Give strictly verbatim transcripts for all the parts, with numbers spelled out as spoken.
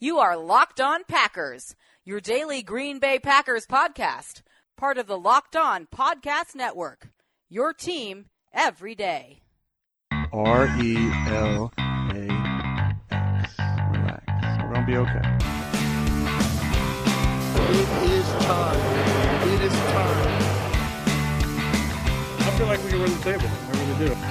You are Locked On Packers, your daily Green Bay Packers podcast, part of the Locked On Podcast Network, your team every day. R E L A X. Relax. We're going to be okay. It is time. It is time. I feel like we can run the table. I really do.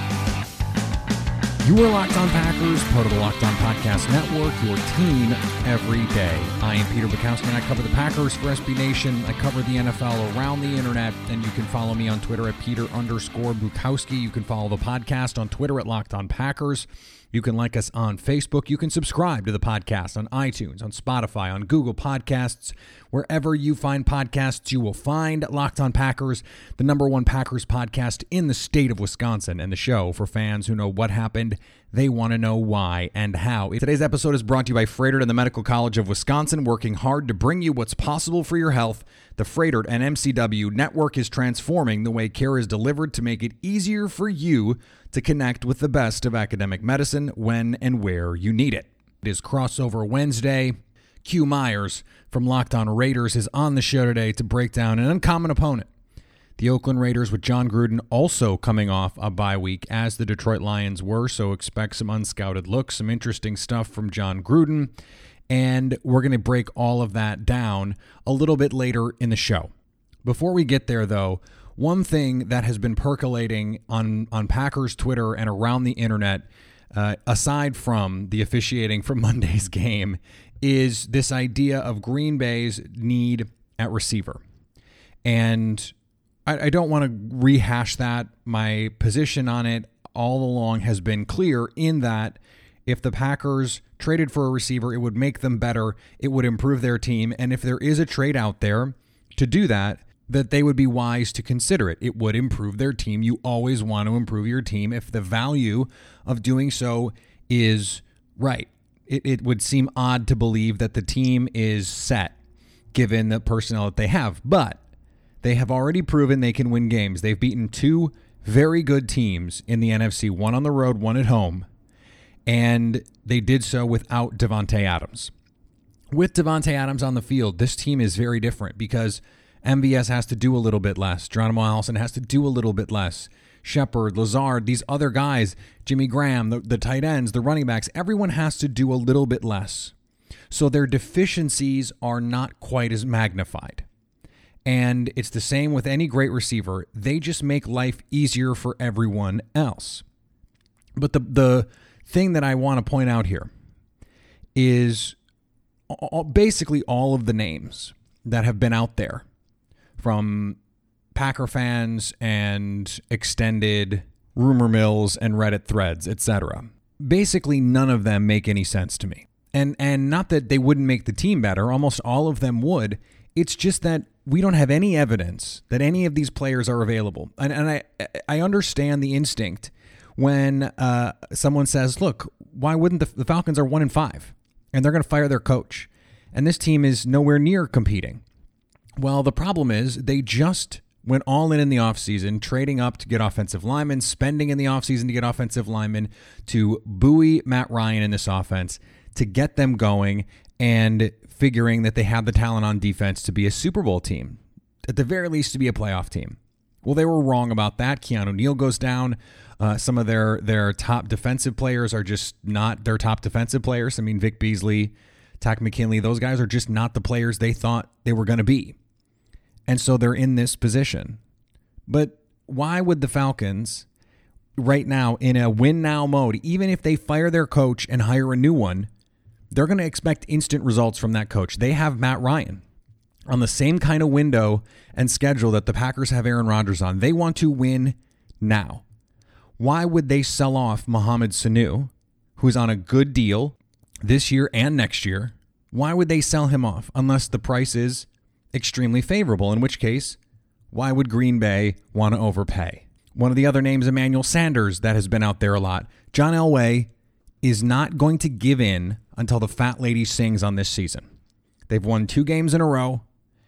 You are Locked On Packers, part of the Locked On Podcast Network, your team every day. I am Peter Bukowski, and I cover the Packers for S B Nation. I cover the N F L around the internet, and you can follow me on Twitter at Peter underscore Bukowski. You can follow the podcast on Twitter at Locked On Packers. You can like us on Facebook. You can subscribe to the podcast on iTunes, on Spotify, on Google Podcasts. Wherever you find podcasts, you will find Locked On Packers, the number one Packers podcast in the state of Wisconsin, and the show for fans who know what happened. They want to know why and how. Today's episode is brought to you by Froedtert and the Medical College of Wisconsin, working hard to bring you what's possible for your health. The Froedtert and M C W network is transforming the way care is delivered to make it easier for you to connect with the best of academic medicine when and where you need it. It is Crossover Wednesday. Q Myers from Locked On Raiders is on the show today to break down an uncommon opponent. The Oakland Raiders with Jon Gruden also coming off a bye week as the Detroit Lions were, so expect some unscouted looks, some interesting stuff from Jon Gruden, and we're going to break all of that down a little bit later in the show. Before we get there, though, one thing that has been percolating on, on Packers Twitter and around the internet, uh, aside from the officiating from Monday's game, is this idea of Green Bay's need at receiver. And I, I don't want to rehash that. My position on it all along has been clear in that if the Packers traded for a receiver, it would make them better. It would improve their team. And if there is a trade out there to do that, that they would be wise to consider it. It would improve their team. You always want to improve your team if the value of doing so is right. It, it would seem odd to believe that the team is set given the personnel that they have, but they have already proven they can win games. They've beaten two very good teams in the N F C, one on the road, one at home, and they did so without Davante Adams. With Davante Adams on the field, this team is very different because M V S has to do a little bit less. Geronimo Allison has to do a little bit less. Shepard, Lazard, these other guys, Jimmy Graham, the, the tight ends, the running backs, everyone has to do a little bit less. So their deficiencies are not quite as magnified. And it's the same with any great receiver. They just make life easier for everyone else. But the, the thing that I want to point out here is all, basically all of the names that have been out there from Packer fans and extended rumor mills and Reddit threads, et cetera. Basically, none of them make any sense to me. And and not that they wouldn't make the team better. Almost all of them would. It's just that we don't have any evidence that any of these players are available. And, and I I understand the instinct when uh, someone says, look, why wouldn't the, the Falcons are one and five and they're going to fire their coach and this team is nowhere near competing. Well, the problem is they just went all in in the offseason, trading up to get offensive linemen, spending in the offseason to get offensive linemen, to buoy Matt Ryan in this offense, to get them going, and figuring that they have the talent on defense to be a Super Bowl team, at the very least to be a playoff team. Well, they were wrong about that. Keanu Neal goes down. Uh, some of their, their top defensive players are just not their top defensive players. I mean, Vic Beasley, Takk McKinley, those guys are just not the players they thought they were going to be. And so they're in this position. But why would the Falcons right now in a win-now mode, even if they fire their coach and hire a new one, they're going to expect instant results from that coach. They have Matt Ryan on the same kind of window and schedule that the Packers have Aaron Rodgers on. They want to win now. Why would they sell off Mohamed Sanu, who's on a good deal this year and next year? Why would they sell him off unless the price is extremely favorable, in which case, why would Green Bay want to overpay? One of the other names, Emmanuel Sanders, that has been out there a lot. John Elway is not going to give in until the fat lady sings on this season. They've won two games in a row,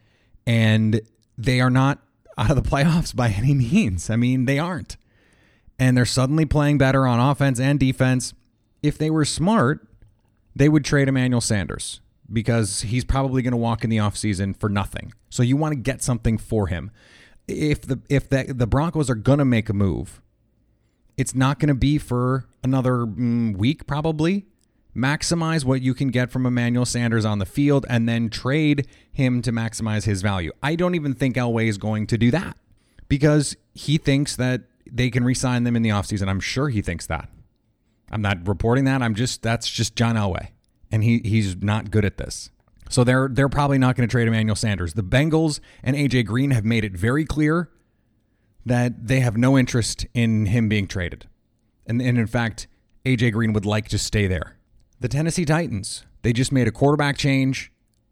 and they are not out of the playoffs by any means. I mean, they aren't. And they're suddenly playing better on offense and defense. If they were smart, they would trade Emmanuel Sanders. because he's probably going to walk in the offseason for nothing. So you want to get something for him. If the if the, the Broncos are going to make a move, it's not going to be for another mm, week probably. Maximize what you can get from Emmanuel Sanders on the field and then trade him to maximize his value. I don't even think Elway is going to do that because he thinks that they can re-sign them in the offseason. I'm sure he thinks that. I'm not reporting that. I'm just that's just John Elway. And he he's not good at this. So they're they're probably not going to trade Emmanuel Sanders. The Bengals and A J Green have made it very clear that they have no interest in him being traded. And, and in fact, A J Green would like to stay there. The Tennessee Titans, they just made a quarterback change.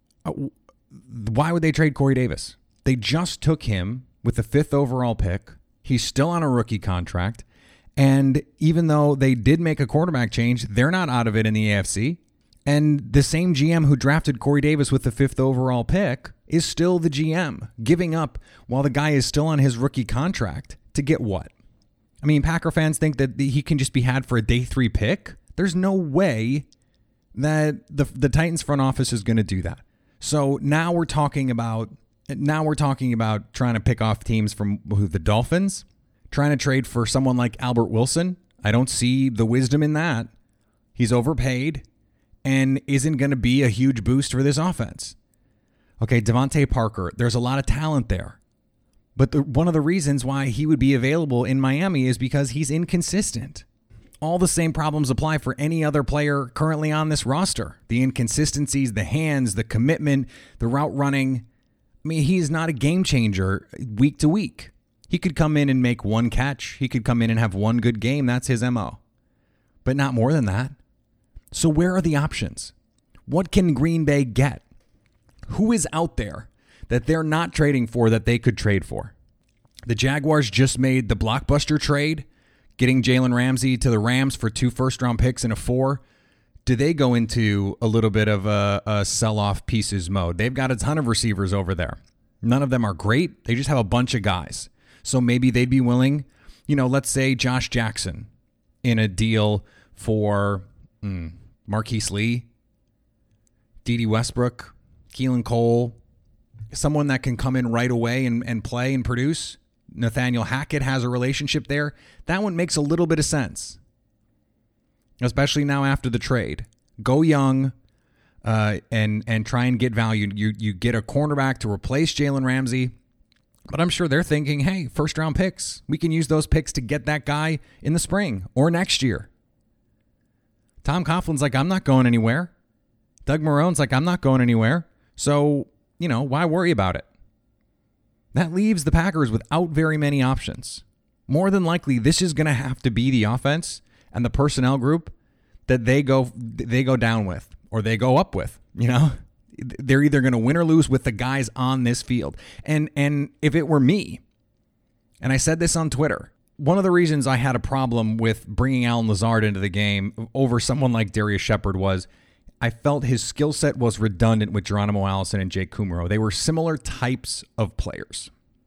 Why would they trade Corey Davis? They just took him with the fifth overall pick. He's still on a rookie contract. And even though they did make a quarterback change, they're not out of it in the A F C. And the same G M who drafted Corey Davis with the fifth overall pick is still the G M, giving up while the guy is still on his rookie contract to get what? I mean, Packer fans think that he can just be had for a day three pick. There's no way that the the Titans front office is going to do that. So now we're talking about now we're talking about trying to pick off teams from who the Dolphins, trying to trade for someone like Albert Wilson. I don't see the wisdom in that. He's overpaid and isn't going to be a huge boost for this offense. Okay, Devontae Parker, there's a lot of talent there. But the, one of the reasons why he would be available in Miami is because he's inconsistent. All the same problems apply for any other player currently on this roster. The inconsistencies, the hands, the commitment, the route running. I mean, he's not a game changer week to week. He could come in and make one catch. He could come in and have one good game. That's his M O. But not more than that. So where are the options? What can Green Bay get? Who is out there that they're not trading for that they could trade for? The Jaguars just made the blockbuster trade, getting Jalen Ramsey to the Rams for two first-round picks and a four. Do they go into a little bit of a, a sell-off pieces mode? They've got a ton of receivers over there. None of them are great. They just have a bunch of guys. So maybe they'd be willing, you know, let's say Josh Jackson in a deal for mm, Marquise Lee, Dede Westbrook, Keelan Cole, someone that can come in right away and, and play and produce. Nathaniel Hackett has a relationship there. That one makes a little bit of sense, especially now after the trade. Go young uh, and and try and get value. You you get a cornerback to replace Jalen Ramsey, but I'm sure they're thinking, hey, first round picks. We can use those picks to get that guy in the spring or next year. Tom Coughlin's like, I'm not going anywhere. Doug Marrone's like, I'm not going anywhere. So, you know, why worry about it? That leaves the Packers without very many options. More than likely, this is going to have to be the offense and the personnel group that they go they go down with or they go up with. You know, they're either going to win or lose with the guys on this field. And and if it were me, and I said this on Twitter, one of the reasons I had a problem with bringing Allen Lazard into the game over someone like Darius Shepard was I felt his skill set was redundant with Geronimo Allison and Jake Kumerow. They were similar types of players.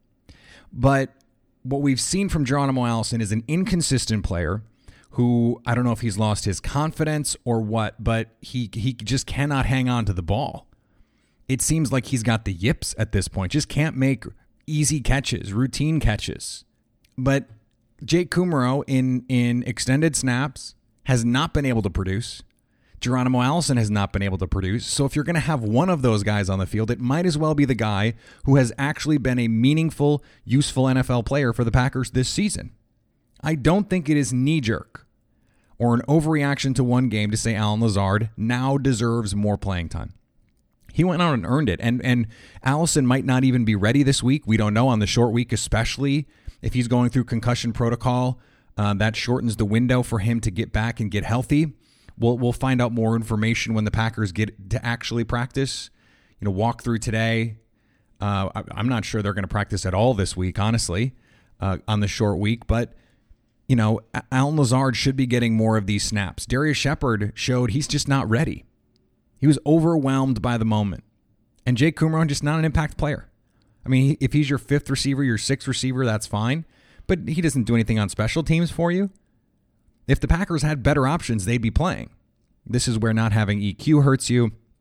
But what we've seen from Geronimo Allison is an inconsistent player who, I don't know if he's lost his confidence or what, but he he just cannot hang on to the ball. It seems like he's got the yips at this point, just can't make easy catches, routine catches. But Jake Kumerow in, in extended snaps has not been able to produce. Geronimo Allison has not been able to produce. So if you're going to have one of those guys on the field, it might as well be the guy who has actually been a meaningful, useful N F L player for the Packers this season. I don't think it is knee-jerk or an overreaction to one game to say Allen Lazard now deserves more playing time. He went out and earned it. And, and Allison might not even be ready this week. We don't know on the short week, especially if he's going through concussion protocol. Uh, that shortens the window for him to get back and get healthy. We'll we'll find out more information when the Packers get to actually practice. You know, walk through today. Uh, I, I'm not sure they're going to practice at all this week, honestly, uh, on the short week. But, you know, Allen Lazard should be getting more of these snaps. Darius Shepard showed he's just not ready. He was overwhelmed by the moment. And Jake Kumerow just not an impact player. I mean, if he's your fifth receiver, your sixth receiver, that's fine. But he doesn't do anything on special teams for you. If the Packers had better options, they'd be playing. This is where not having E Q hurts you.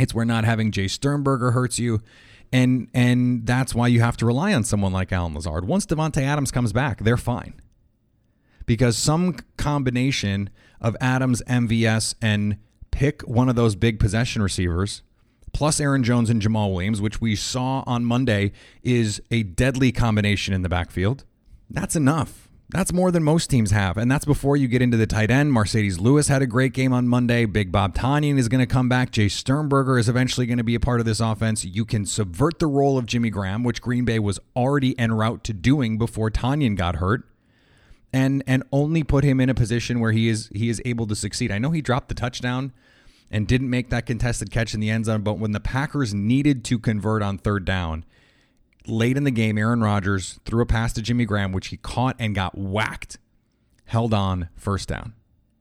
It's where not having Jay Sternberger hurts you. And and that's why you have to rely on someone like Allen Lazard. Once Devontae Adams comes back, they're fine. Because some combination of Adams, M V S, and pick one of those big possession receivers, plus Aaron Jones and Jamal Williams, which we saw on Monday is a deadly combination in the backfield, that's enough. That's more than most teams have, and that's before you get into the tight end. Mercedes Lewis had a great game on Monday. Big Bob Tonyan is going to come back. Jay Sternberger is eventually going to be a part of this offense. You can subvert the role of Jimmy Graham, which Green Bay was already en route to doing before Tonyan got hurt, and and only put him in a position where he is he is able to succeed. I know he dropped the touchdown and didn't make that contested catch in the end zone, but when the Packers needed to convert on third down, late in the game, Aaron Rodgers threw a pass to Jimmy Graham, which he caught and got whacked, held on, first down.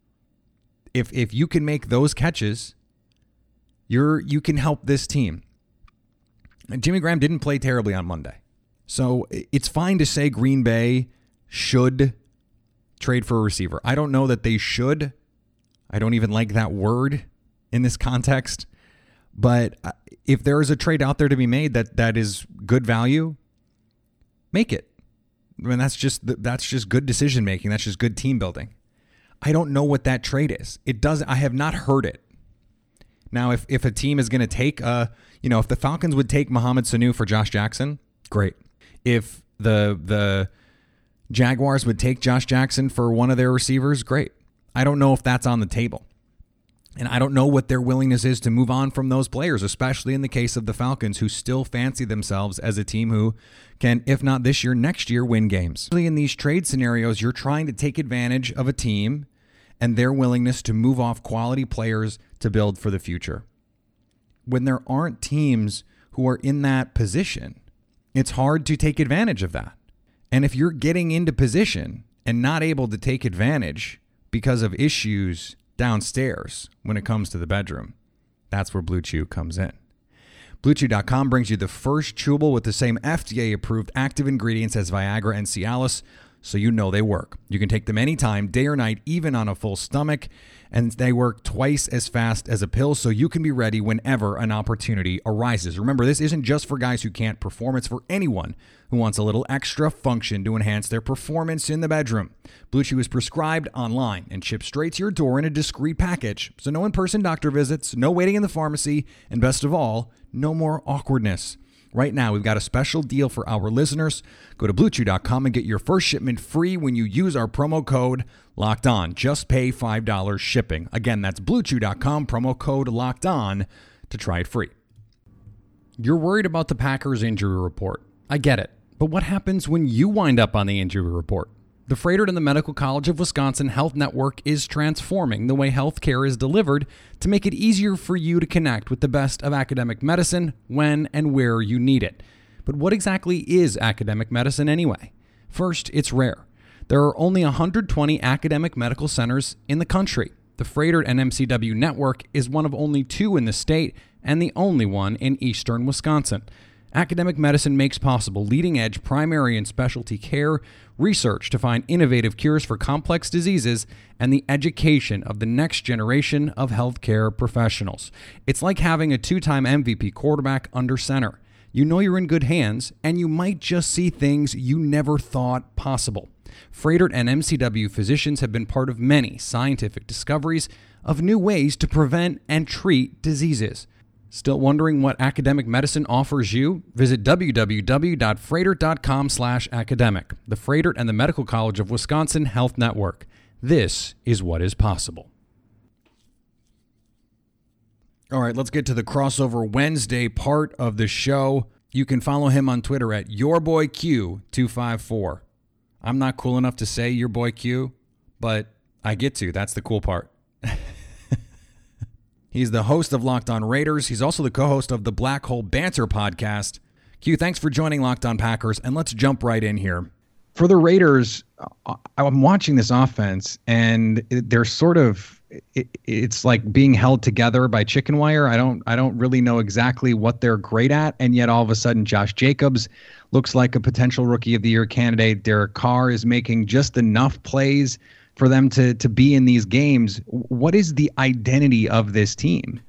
If if you can make those catches, you're you can help this team. And Jimmy Graham didn't play terribly on Monday. So it's fine to say Green Bay should trade for a receiver. I don't know that they should. I don't even like that word in this context. But if there is a trade out there to be made that that is good value, make it. I mean, that's just that's just good decision making. That's just good team building. I don't know what that trade is. It doesn't. I have not heard it. Now, if if a team is going to take a, you know, if the Falcons would take Mohamed Sanu for Josh Jackson, great. If the the Jaguars would take Josh Jackson for one of their receivers, great. I don't know if that's on the table. And I don't know what their willingness is to move on from those players, especially in the case of the Falcons, who still fancy themselves as a team who can, if not this year, next year, win games. In these trade scenarios, you're trying to take advantage of a team and their willingness to move off quality players to build for the future. When there aren't teams who are in that position, it's hard to take advantage of that. And if you're getting into position and not able to take advantage because of issues downstairs when it comes to the bedroom, that's where Blue Chew comes in. Blue Chew dot com brings you the first chewable with the same F D A-approved active ingredients as Viagra and Cialis, so you know they work. You can take them anytime, day or night, even on a full stomach, and they work twice as fast as a pill, so you can be ready whenever an opportunity arises. Remember, this isn't just for guys who can't perform. It's for anyone who wants a little extra function to enhance their performance in the bedroom. Blue Chew is prescribed online and shipped straight to your door in a discreet package, so no in-person doctor visits, no waiting in the pharmacy, and best of all, no more awkwardness. Right now, we've got a special deal for our listeners. Go to Blue Chew dot com and get your first shipment free when you use our promo code Locked On. Just pay five dollars shipping. Again, that's Blue Chew dot com, promo code Locked On to try it free. You're worried about the Packers injury report. I get it. But what happens when you wind up on the injury report? The Froedtert and the Medical College of Wisconsin Health Network is transforming the way healthcare is delivered to make it easier for you to connect with the best of academic medicine when and where you need it. But what exactly is academic medicine anyway? First, it's rare. There are only one hundred twenty academic medical centers in the country. The Froedtert and M C W network is one of only two in the state and the only one in eastern Wisconsin. Academic medicine makes possible leading-edge primary and specialty care, research to find innovative cures for complex diseases, and the education of the next generation of healthcare professionals. It's like having a two-time M V P quarterback under center. You know you're in good hands, and you might just see things you never thought possible. Froedtert and M C W physicians have been part of many scientific discoveries of new ways to prevent and treat diseases. Still wondering what academic medicine offers you? Visit w w w dot froedtert dot com slash academic. The Froedtert and the Medical College of Wisconsin Health Network. This is what is possible. All right, let's get to the crossover Wednesday part of the show. You can follow him on Twitter at your boy Q two five four. I'm not cool enough to say your boy Q, but I get to. That's the cool part. He's the host of Locked On Raiders. He's also the co-host of the Black Hole Banter podcast. Q, thanks for joining Locked On Packers, and let's jump right in here. For the Raiders, I'm watching this offense, and they're sort of, it's like being held together by chicken wire. I don't, I don't really know exactly what they're great at, and yet all of a sudden, Josh Jacobs looks like a potential Rookie of the Year candidate. Derek Carr is making just enough plays for them to to be in these games. What is the identity of this team?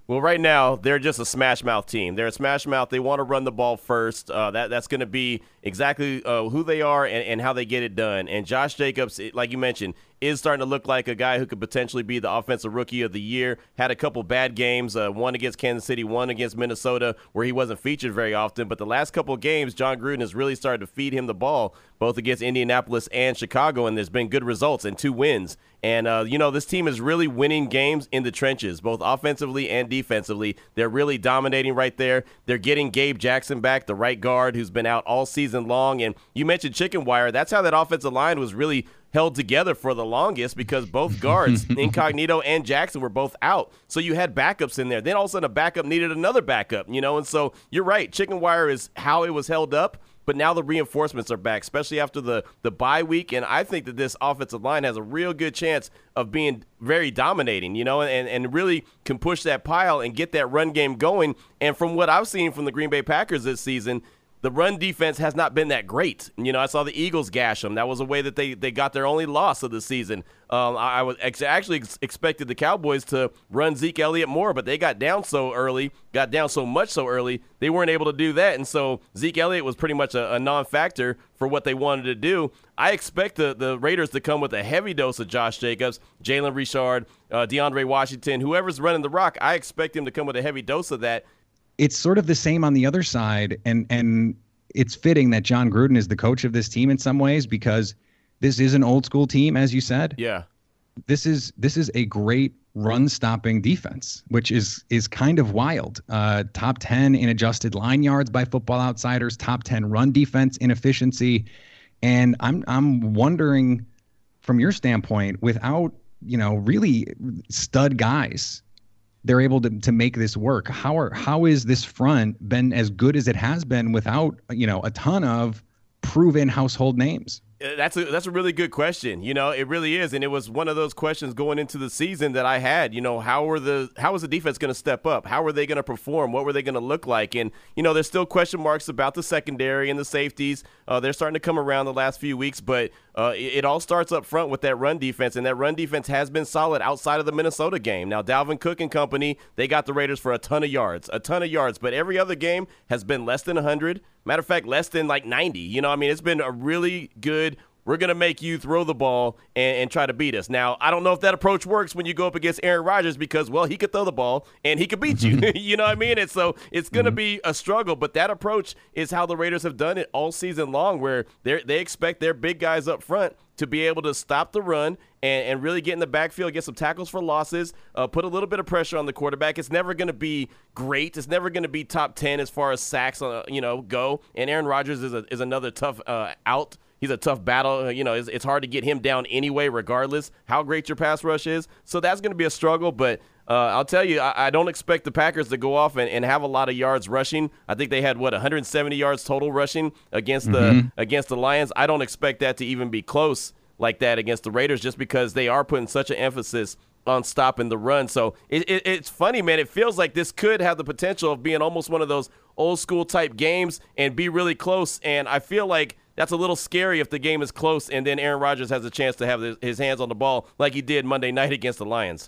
Well, right now, they're just a smash mouth team. They're a smash mouth. They want to run the ball first. Uh, that That's going to be exactly uh, who they are and, and how they get it done. And Josh Jacobs, like you mentioned, is starting to look like a guy who could potentially be the offensive rookie of the year. Had a couple bad games, uh, one against Kansas City, one against Minnesota, where he wasn't featured very often. But the last couple of games, John Gruden has really started to feed him the ball, both against Indianapolis and Chicago, and there's been good results and two wins. And, uh, you know, this team is really winning games in the trenches, both offensively and defensively. They're really dominating right there. They're getting Gabe Jackson back, the right guard, who's been out all season long. And you mentioned chicken wire. That's how that offensive line was really held together for the longest, because both guards, Incognito and Jackson, were both out. So you had backups in there. Then all of a sudden a backup needed another backup, you know. And so you're right. Chicken wire is how it was held up. But now the reinforcements are back, especially after the, the bye week. And I think that this offensive line has a real good chance of being very dominating, you know, and, and really can push that pile and get that run game going. And from what I've seen from the Green Bay Packers this season, the run defense has not been that great. You know, I saw the Eagles gash them. That was a way that they, they got their only loss of the season. Um, I, I was ex- actually ex- expected the Cowboys to run Zeke Elliott more, but they got down so early, got down so much so early, they weren't able to do that. And so Zeke Elliott was pretty much a, a non-factor for what they wanted to do. I expect the, the Raiders to come with a heavy dose of Josh Jacobs, Jalen Richard, uh, DeAndre Washington, whoever's running the rock. I expect him to come with a heavy dose of that. It's sort of the same on the other side, and and it's fitting that John Gruden is the coach of this team in some ways, because this is an old school team, as you said. Yeah. This is this is a great run stopping defense, which is is kind of wild. Uh, top ten in adjusted line yards by Football Outsiders, top ten run defense in efficiency. And I'm I'm wondering, from your standpoint, without, you know, really stud guys, they're able to to make this work. How are how is this front been as good as it has been without, you know, a ton of proven household names? That's a that's a really good question. You know, it really is, and it was one of those questions going into the season that I had. You know, how were the how was the defense going to step up? How were they going to perform? What were they going to look like? And you know, there's still question marks about the secondary and the safeties. Uh, they're starting to come around the last few weeks, but uh, it, it all starts up front with that run defense, and that run defense has been solid outside of the Minnesota game. Now, Dalvin Cook and company, they got the Raiders for a ton of yards, a ton of yards, but every other game has been less than one hundred. Matter of fact, less than like ninety. You know, I mean, it's been a really good, we're going to make you throw the ball and, and try to beat us. Now, I don't know if that approach works when you go up against Aaron Rodgers, because, well, he could throw the ball and he could beat you. You know what I mean? And so it's going to mm-hmm. be a struggle. But that approach is how the Raiders have done it all season long, where they they expect their big guys up front to be able to stop the run and, and really get in the backfield, get some tackles for losses, uh, put a little bit of pressure on the quarterback. It's never going to be great. It's never going to be top ten as far as sacks, uh, you know, go. And Aaron Rodgers is a, is another tough uh, out. He's a tough battle. You know, it's, it's hard to get him down anyway, regardless how great your pass rush is. So that's going to be a struggle. But uh, I'll tell you, I, I don't expect the Packers to go off and, and have a lot of yards rushing. I think they had, what, one hundred seventy yards total rushing against the mm-hmm. against the Lions. I don't expect that to even be close like that against the Raiders, just because they are putting such an emphasis on stopping the run. So it, it, it's funny, man. It feels like this could have the potential of being almost one of those old school type games and be really close. And I feel like that's a little scary if the game is close and then Aaron Rodgers has a chance to have his hands on the ball like he did Monday night against the Lions.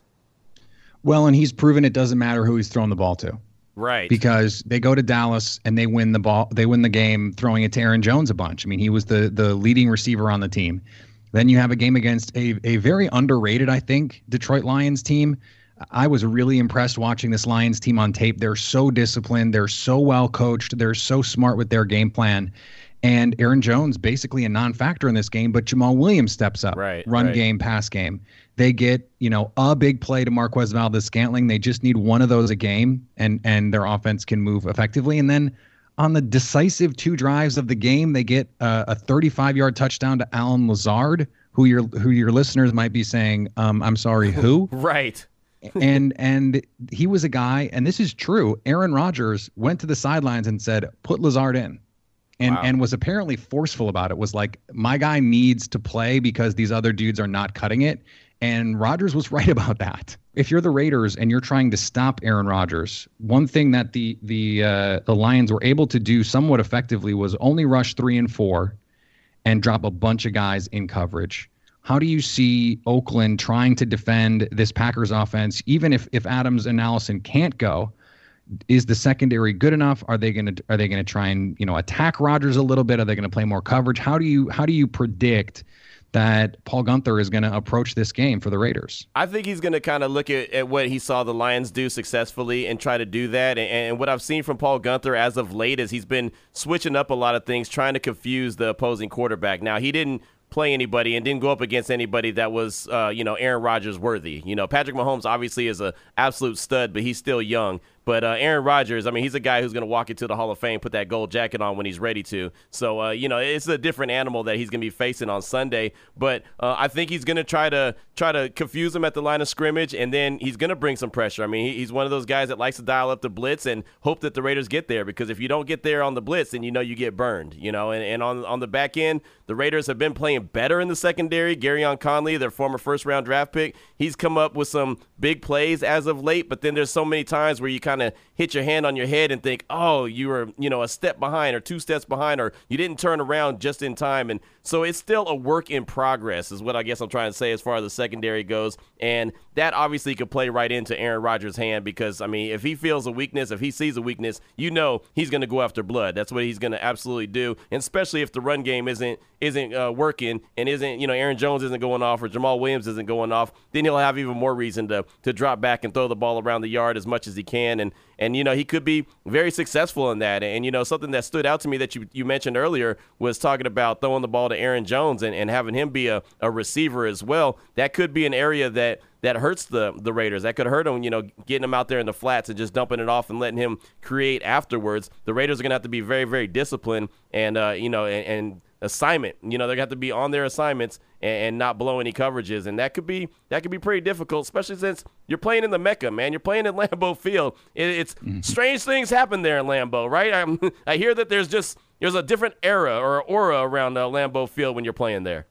Well, and he's proven it doesn't matter who he's throwing the ball to. Right. Because they go to Dallas and they win the ball. They win the game throwing it to Aaron Jones a bunch. I mean, he was the the leading receiver on the team. Then you have a game against a, a very underrated, I think, Detroit Lions team. I was really impressed watching this Lions team on tape. They're so disciplined. They're so well coached. They're so smart with their game plan. And Aaron Jones, basically a non-factor in this game, but Jamal Williams steps up. Right, Run right. game, pass game. They get, you know, a big play to Marquez Valdez-Scantling. They just need one of those a game, and and their offense can move effectively. And then on the decisive two drives of the game, they get uh, a thirty-five-yard touchdown to Allen Lazard, who your who your listeners might be saying, um, I'm sorry, who? Right. and and he was a guy, and this is true, Aaron Rodgers went to the sidelines and said, put Lazard in. And wow. and was apparently forceful about it, was like, my guy needs to play because these other dudes are not cutting it. And Rodgers was right about that. If you're the Raiders and you're trying to stop Aaron Rodgers, one thing that the the uh, the Lions were able to do somewhat effectively was only rush three and four and drop a bunch of guys in coverage. how do you see Oakland trying to defend this Packers offense, even if, if Adams and Allison can't go? Is the secondary good enough? Are they going to are they going to try and, you know, attack Rodgers a little bit? Are they going to play more coverage? How do you how do you predict that Paul Guenther is going to approach this game for the Raiders? I think he's going to kind of look at, at what he saw the Lions do successfully and try to do that. And, and what I've seen from Paul Guenther as of late is he's been switching up a lot of things, trying to confuse the opposing quarterback. Now, he didn't play anybody and didn't go up against anybody that was, uh, you know, Aaron Rodgers worthy. You know, Patrick Mahomes obviously is an absolute stud, but he's still young. But uh, Aaron Rodgers, I mean, he's a guy who's going to walk into the Hall of Fame, put that gold jacket on when he's ready to. So, uh, you know, it's a different animal that he's going to be facing on Sunday. But uh, I think he's going to try to try to confuse him at the line of scrimmage, and then he's going to bring some pressure. I mean, he's one of those guys that likes to dial up the blitz and hope that the Raiders get there, because if you don't get there on the blitz, then you know you get burned. You know, and, and on on the back end, the Raiders have been playing better in the secondary. Garyon Conley, their former first-round draft pick, he's come up with some big plays as of late, but then there's so many times where you kind of hit your hand on your head and think, oh, you were, you know, a step behind or two steps behind, or you didn't turn around just in time. And so it's still a work in progress is what I guess I'm trying to say as far as the secondary goes. And that obviously could play right into Aaron Rodgers' hand, because, I mean, if he feels a weakness, if he sees a weakness, you know he's going to go after blood. That's what he's going to absolutely do, and especially if the run game isn't isn't uh, working and isn't, you know, Aaron Jones isn't going off or Jamal Williams isn't going off, then he'll have even more reason to to drop back and throw the ball around the yard as much as he can. And, and you know, he could be very successful in that. And, you know, something that stood out to me that you, you mentioned earlier was talking about throwing the ball to Aaron Jones and, and having him be a, a receiver as well. That could be an area that that hurts the the Raiders. That could hurt him, you know, getting him out there in the flats and just dumping it off and letting him create afterwards. The Raiders are going to have to be very, very disciplined and, uh, you know, and, and assignment. You know, they're going to have to be on their assignments and, and not blow any coverages. And that could be that could be pretty difficult, especially since you're playing in the Mecca, man. You're playing at Lambeau Field. It, it's mm-hmm. strange things happen there in Lambeau, right? I'm, I hear that there's just there's a different era or aura around uh, Lambeau Field when you're playing there.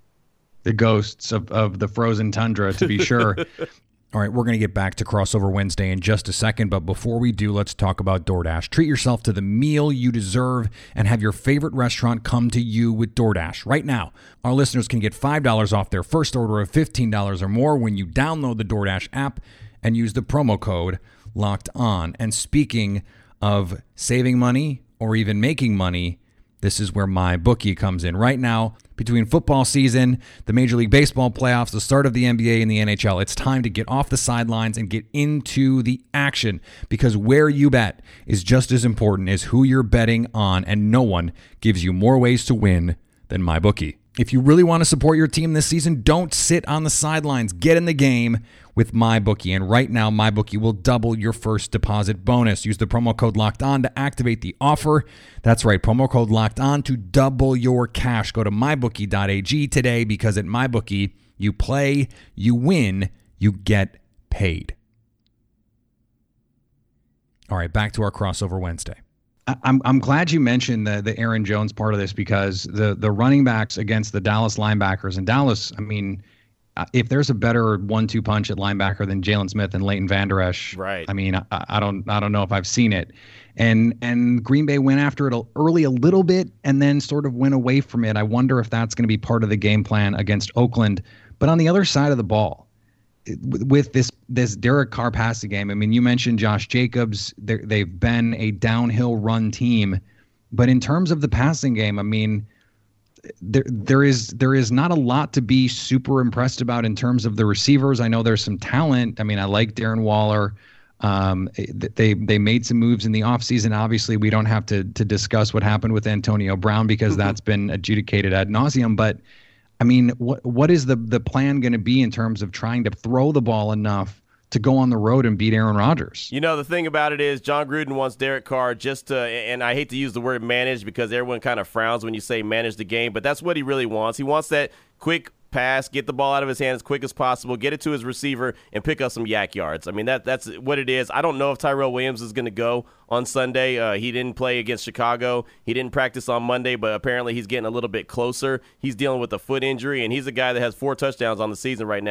The ghosts of, of the frozen tundra, to be sure. All right, we're going to get back to Crossover Wednesday in just a second, but before we do, let's talk about DoorDash. Treat yourself to the meal you deserve and have your favorite restaurant come to you with DoorDash. Right now, our listeners can get five dollars off their first order of fifteen dollars or more when you download the DoorDash app and use the promo code Locked On. And speaking of saving money or even making money, this is where MyBookie comes in. Right now, between football season, the Major League Baseball playoffs, the start of the N B A and the N H L, it's time to get off the sidelines and get into the action, because where you bet is just as important as who you're betting on, and no one gives you more ways to win than MyBookie. If you really want to support your team this season, don't sit on the sidelines. Get in the game with MyBookie. And right now, MyBookie will double your first deposit bonus. Use the promo code Locked On to activate the offer. That's right, promo code Locked On to double your cash. Go to my bookie dot a g today, because at MyBookie, you play, you win, you get paid. All right, back to our Crossover Wednesday. I'm I'm glad you mentioned the the Aaron Jones part of this, because the the running backs against the Dallas linebackers, and Dallas, I mean, if there's a better one two punch at linebacker than Jalen Smith and Leighton Vander Esch, right? I mean, I, I don't I don't know if I've seen it. And and Green Bay went after it early a little bit and then sort of went away from it. I wonder if that's going to be part of the game plan against Oakland. But on the other side of the ball, with this this Derek Carr passing game, I mean, you mentioned Josh Jacobs. They've been a downhill run team, but in terms of the passing game, I mean, there there is there is not a lot to be super impressed about in terms of the receivers. I know there's some talent. I mean, I like Darren Waller. Um, they they made some moves in the offseason. Obviously, we don't have to to discuss what happened with Antonio Brown, because mm-hmm. that's been adjudicated ad nauseum. But I mean, what what is the the plan going to be in terms of trying to throw the ball enough to go on the road and beat Aaron Rodgers? You know, the thing about it is John Gruden wants Derek Carr just to, and I hate to use the word manage because everyone kind of frowns when you say manage the game, but that's what he really wants. He wants that quick pass, get the ball out of his hand as quick as possible, get it to his receiver, and pick up some yak yards. I mean, that that's what it is. I don't know if Tyrell Williams is going to go on Sunday. Uh, he didn't play against Chicago. He didn't practice on Monday, but apparently he's getting a little bit closer. He's dealing with a foot injury, and he's a guy that has four touchdowns on the season right now for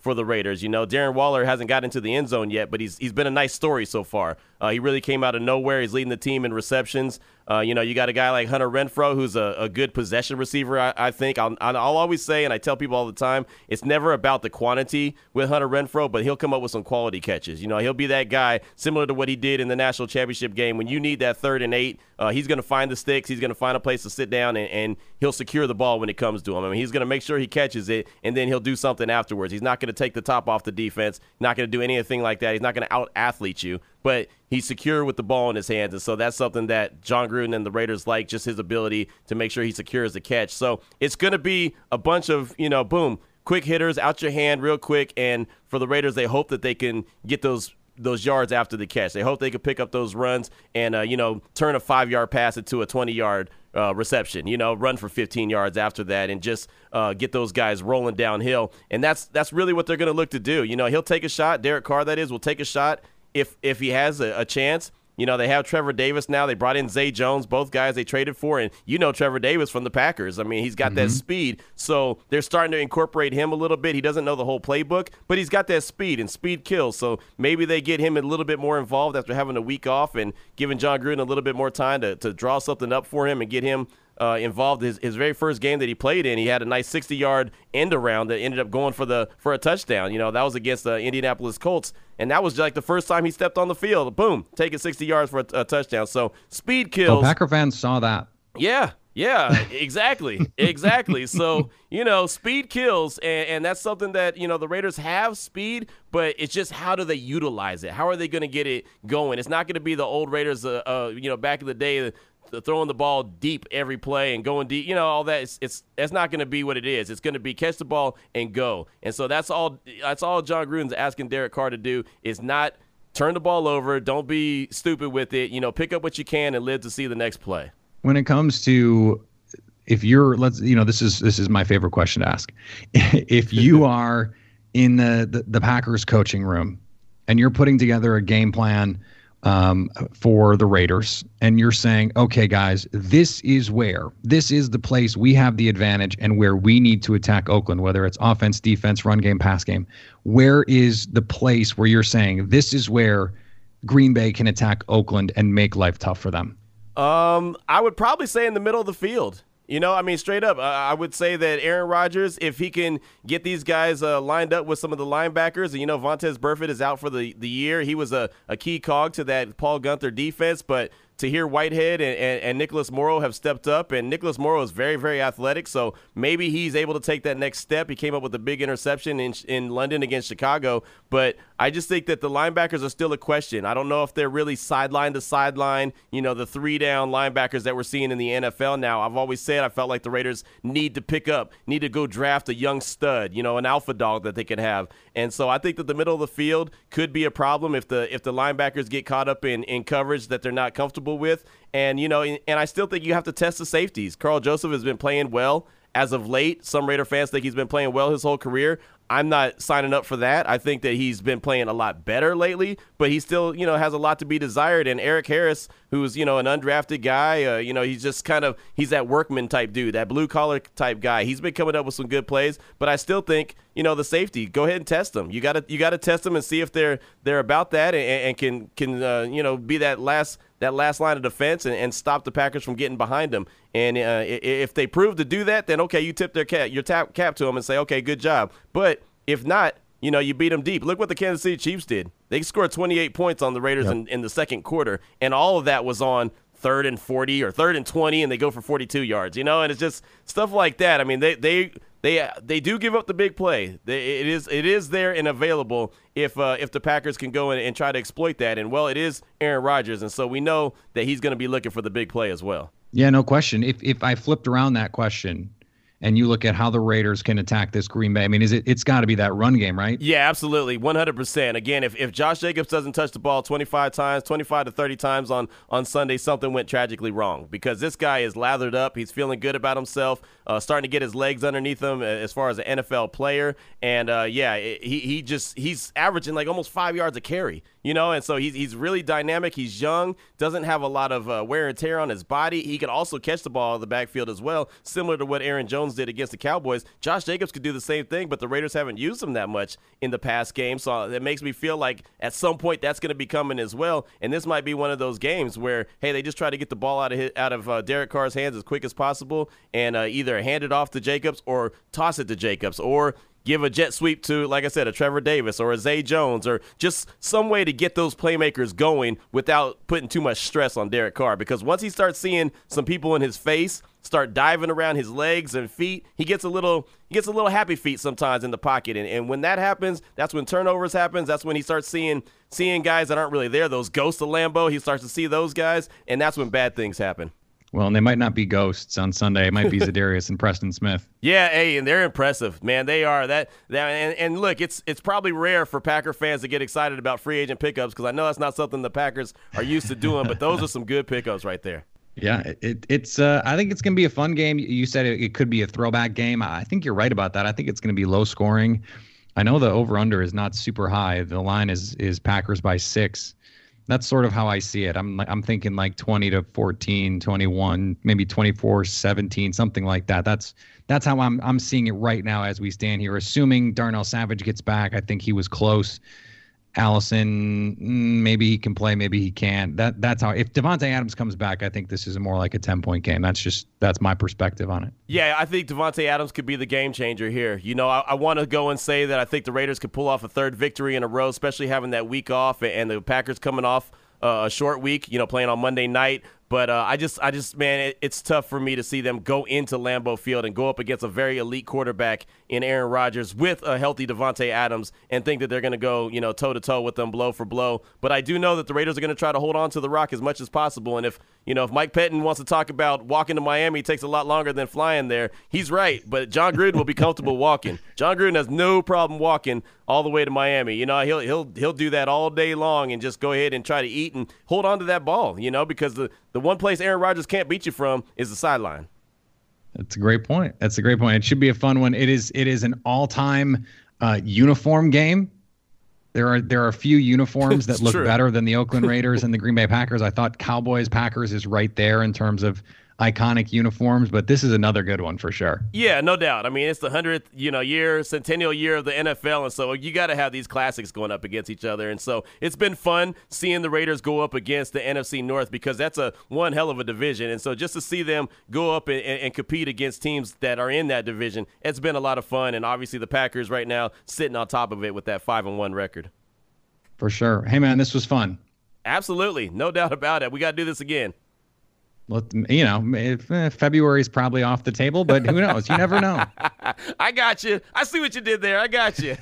for the Raiders. You know, Darren Waller hasn't got into the end zone yet, but he's he's been a nice story so far. Uh, he really came out of nowhere. He's leading the team in receptions. Uh, you know, you got a guy like Hunter Renfrow, who's a, a good possession receiver, I, I think. I'll, I'll always say, and I tell people all the time, it's never about the quantity with Hunter Renfrow, but he'll come up with some quality catches. You know, he'll be that guy similar to what he did in the national championship game. When you need that third and eight, uh, he's going to find the sticks. He's going to find a place to sit down, and, and he'll secure the ball when it comes to him. I mean, he's going to make sure he catches it, and then he'll do something afterwards. He's not going to take the top off the defense, not going to do anything like that. He's not going to out-athlete you, but he's secure with the ball in his hands, and so that's something that John Gruden and the Raiders like, just his ability to make sure he secures the catch. So it's going to be a bunch of, you know, boom, quick hitters out your hand real quick, and for the Raiders, they hope that they can get those those yards after the catch. They hope they can pick up those runs and, uh, you know, turn a five-yard pass into a twenty-yard uh, reception, you know, run for fifteen yards after that and just uh, get those guys rolling downhill. And that's that's really what they're going to look to do. You know, he'll take a shot. Derek Carr, that is, will take a shot if if he has a, a chance. You know, they have Trevor Davis now. They brought in Zay Jones, both guys they traded for. And you know Trevor Davis from the Packers. I mean, he's got mm-hmm. that speed. So they're starting to incorporate him a little bit. He doesn't know the whole playbook, but he's got that speed, and speed kills. So maybe they get him a little bit more involved after having a week off and giving John Gruden a little bit more time to, to draw something up for him and get him Uh, involved. His, his very first game that he played in, he had a nice sixty-yard end around that ended up going for the for a touchdown. You know, that was against the Indianapolis Colts, and that was like the first time he stepped on the field. Boom, taking sixty yards for a, a touchdown. So speed kills. Oh, Packer fans saw that. Yeah, yeah, exactly, exactly. So, you know, speed kills, and, and that's something that, you know, the Raiders have speed, but it's just how do they utilize it? How are they going to get it going? It's not going to be the old Raiders, uh, uh, you know, back in the day, throwing the ball deep every play and going deep, you know, all that. It's it's that's not going to be what it is. It's going to be catch the ball and go. And so that's all. That's all John Gruden's asking Derek Carr to do is not turn the ball over. Don't be stupid with it. You know, pick up what you can and live to see the next play. When it comes to, if you're, let's, you know, this is this is my favorite question to ask. If you are in the, the the Packers coaching room and you're putting together a game plan um, for the Raiders, and you're saying, okay, guys, this is where, this is the place we have the advantage and where we need to attack Oakland, whether it's offense, defense, run game, pass game. Where is the place where you're saying this is where Green Bay can attack Oakland and make life tough for them? Um, I would probably say in the middle of the field. You know, I mean, straight up, uh, I would say that Aaron Rodgers, if he can get these guys uh, lined up with some of the linebackers, and, you know, Vontaze Burfict is out for the, the year. He was a, a key cog to that Paul Guenther defense, but to hear Whitehead and, and, and Nicholas Morrow have stepped up, and Nicholas Morrow is very, very athletic, so maybe he's able to take that next step. He came up with a big interception in in London against Chicago, but I just think that the linebackers are still a question. I don't know if they're really sideline to sideline, you know, the three-down linebackers that we're seeing in the N F L now. I've always said I felt like the Raiders need to pick up, need to go draft a young stud, you know, an alpha dog that they can have. And so I think that the middle of the field could be a problem if the if the linebackers get caught up in, in coverage that they're not comfortable with. And, you know, and I still think you have to test the safeties. Carl Joseph has been playing well as of late. Some Raider fans think he's been playing well his whole career. I'm not signing up for that. I think that he's been playing a lot better lately, but he still, you know, has a lot to be desired. And Eric Harris, who's, you know, an undrafted guy, uh, you know, he's just kind of, he's that workman type dude, that blue collar type guy. He's been coming up with some good plays, but I still think, you know, the safety, go ahead and test them. You got to, you got to test them and see if they're, they're about that and, and can, can, uh, you know, be that last, that last line of defense and, and stop the Packers from getting behind them. And uh, if they prove to do that, then okay, you tip their cap, your tap cap to them and say, okay, good job. But if not, you know, you beat them deep. Look what the Kansas City Chiefs did. They scored twenty-eight points on the Raiders yep. in, in the second quarter, and all of that was on third and forty or third and twenty, and they go for forty-two yards, you know, and it's just stuff like that. I mean, they they they they do give up the big play. They, it is it is there and available if uh, if the Packers can go in and try to exploit that. And, well, it is Aaron Rodgers, and so we know that he's going to be looking for the big play as well. Yeah, no question. If if I flipped around that question, and you look at how the Raiders can attack this Green Bay, I mean, is it? It's got to be that run game, right? Yeah, absolutely, one hundred percent. Again, if, if Josh Jacobs doesn't touch the ball twenty-five times, twenty-five to thirty times on, on Sunday, something went tragically wrong because this guy is lathered up. He's feeling good about himself, uh, starting to get his legs underneath him as far as an N F L player. And, uh, yeah, he he just he's averaging like almost five yards a carry. You you know, and so he's, he's really dynamic. He's young, doesn't have a lot of uh, wear and tear on his body. He can also catch the ball in the backfield as well, similar to what Aaron Jones did against the Cowboys. Josh Jacobs could do the same thing, but the Raiders haven't used him that much in the past game, so it makes me feel like at some point that's going to be coming as well, and this might be one of those games where, hey, they just try to get the ball out of his, out of uh, Derek Carr's hands as quick as possible and uh, either hand it off to Jacobs or toss it to Jacobs or give a jet sweep to, like I said, a Trevor Davis or a Zay Jones, or just some way to get those playmakers going without putting too much stress on Derek Carr. Because once he starts seeing some people in his face start diving around his legs and feet, he gets a little he gets a little happy feet sometimes in the pocket. And, and when that happens, that's when turnovers happens. That's when he starts seeing seeing guys that aren't really there, those ghosts of Lambeau. He starts to see those guys, and that's when bad things happen. Well, and they might not be ghosts on Sunday. It might be Za'Darius and Preston Smith. Yeah, hey, and they're impressive, man. They are that. that and, and look, it's it's probably rare for Packer fans to get excited about free agent pickups because I know that's not something the Packers are used to doing. But those are some good pickups right there. Yeah, it, it's. Uh, I think it's going to be a fun game. You said it, it could be a throwback game. I think you're right about that. I think it's going to be low scoring. I know the over/under is not super high. The line is is Packers by six. That's sort of how I see it. I'm I'm thinking like twenty to fourteen, twenty-one, maybe twenty-four seventeen, something like that. That's that's how I'm I'm seeing it right now as we stand here. Assuming Darnell Savage gets back, I think he was close. Allison, maybe he can play, maybe he can't. That that's how. If Davante Adams comes back, I think this is more like a ten-point game. That's just that's my perspective on it. Yeah, I think Davante Adams could be the game changer here. You know, I, I want to go and say that I think the Raiders could pull off a third victory in a row, especially having that week off and the Packers coming off uh, a short week. You know, playing on Monday night. But uh, I just, I just, man, it, it's tough for me to see them go into Lambeau Field and go up against a very elite quarterback in Aaron Rodgers with a healthy Davante Adams and think that they're going to go, you know, toe to toe with them, blow for blow. But I do know that the Raiders are going to try to hold on to the rock as much as possible. And if, you know, if Mike Pettin wants to talk about walking to Miami takes a lot longer than flying there, he's right. But John Gruden will be comfortable walking. John Gruden has no problem walking all the way to Miami. You know, he'll he'll he'll do that all day long and just go ahead and try to eat and hold on to that ball. You know, because the the one place Aaron Rodgers can't beat you from is the sideline. That's a great point. That's a great point. It should be a fun one. It is. It is an all-time uh, uniform game. There are there are a few uniforms that look true. better than the Oakland Raiders and the Green Bay Packers. I thought Cowboys Packers is right there in terms of iconic uniforms, but this is another good one for sure. Yeah, no doubt. I mean, it's the hundredth, you know, year, centennial year of the N F L, and so you got to have these classics going up against each other. And so it's been fun seeing the Raiders go up against the N F C North because that's a one hell of a division. And so just to see them go up and, and compete against teams that are in that division, it's been a lot of fun. And obviously the Packers right now sitting on top of it with that five and one record. For sure. Hey man, this was fun. Absolutely, no doubt about it. We got to do this again. Well, you know, if, eh, February is probably off the table, but who knows? You never know. I got you. I see what you did there. I got you.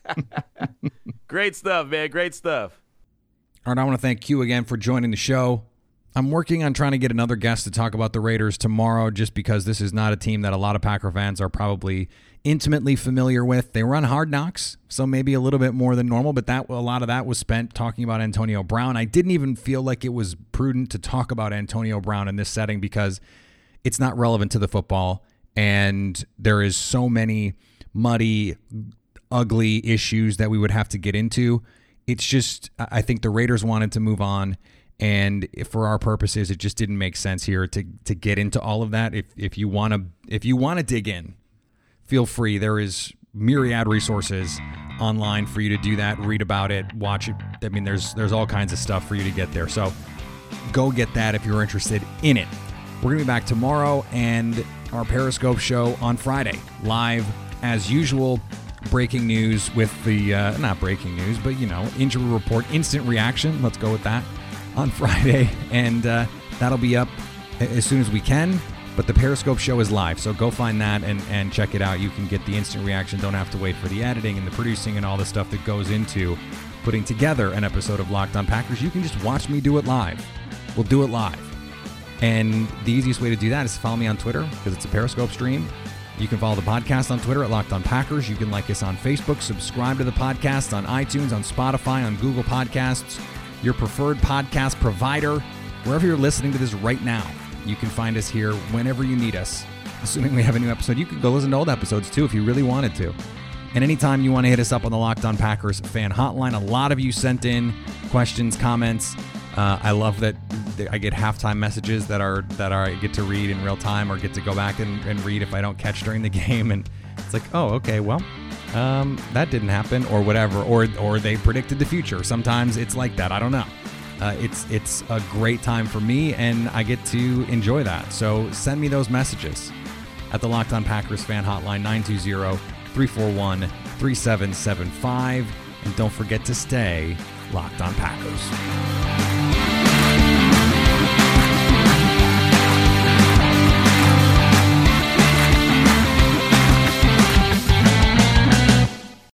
Great stuff, man. Great stuff. All right, I want to thank Q again for joining the show. I'm working on trying to get another guest to talk about the Raiders tomorrow just because this is not a team that a lot of Packer fans are probably intimately familiar with. They run Hard Knocks, so maybe a little bit more than normal, but that a lot of that was spent talking about Antonio Brown. I didn't even feel like it was prudent to talk about Antonio Brown in this setting because it's not relevant to the football, and there is so many muddy, ugly issues that we would have to get into. It's just, I think the Raiders wanted to move on, and for our purposes, it just didn't make sense here to to get into all of that. If if you want to if you want to dig in, feel free. There is myriad resources online for you to do that. Read about it, watch it. I mean, there's there's all kinds of stuff for you to get there. So go get that if you're interested in it. We're going to be back tomorrow and our Periscope show on Friday. Live as usual. Breaking news with the, uh, not breaking news, but, you know, injury report, instant reaction. Let's go with that on Friday. And uh, that'll be up as soon as we can. But the Periscope show is live, so go find that and, and check it out. You can get the instant reaction. Don't have to wait for the editing and the producing and all the stuff that goes into putting together an episode of Locked On Packers. You can just watch me do it live. We'll do it live. And the easiest way to do that is to follow me on Twitter because it's a Periscope stream. You can follow the podcast on Twitter at Locked On Packers. You can like us on Facebook, subscribe to the podcast on iTunes, on Spotify, on Google Podcasts, your preferred podcast provider, wherever you're listening to this right now. You can find us here whenever you need us. Assuming we have a new episode, you can go listen to old episodes too if you really wanted to. And anytime you want to hit us up on the Locked On Packers fan hotline, a lot of you sent in questions, comments. Uh, I love that I get halftime messages that are that are, I get to read in real time or get to go back and, and read if I don't catch during the game. And it's like, oh, okay, well, um, that didn't happen or whatever. Or or they predicted the future. Sometimes it's like that. I don't know. Uh, it's it's a great time for me, and I get to enjoy that. So send me those messages at the Locked On Packers fan hotline, nine two zero, three four one, three seven seven five. And don't forget to stay Locked On Packers.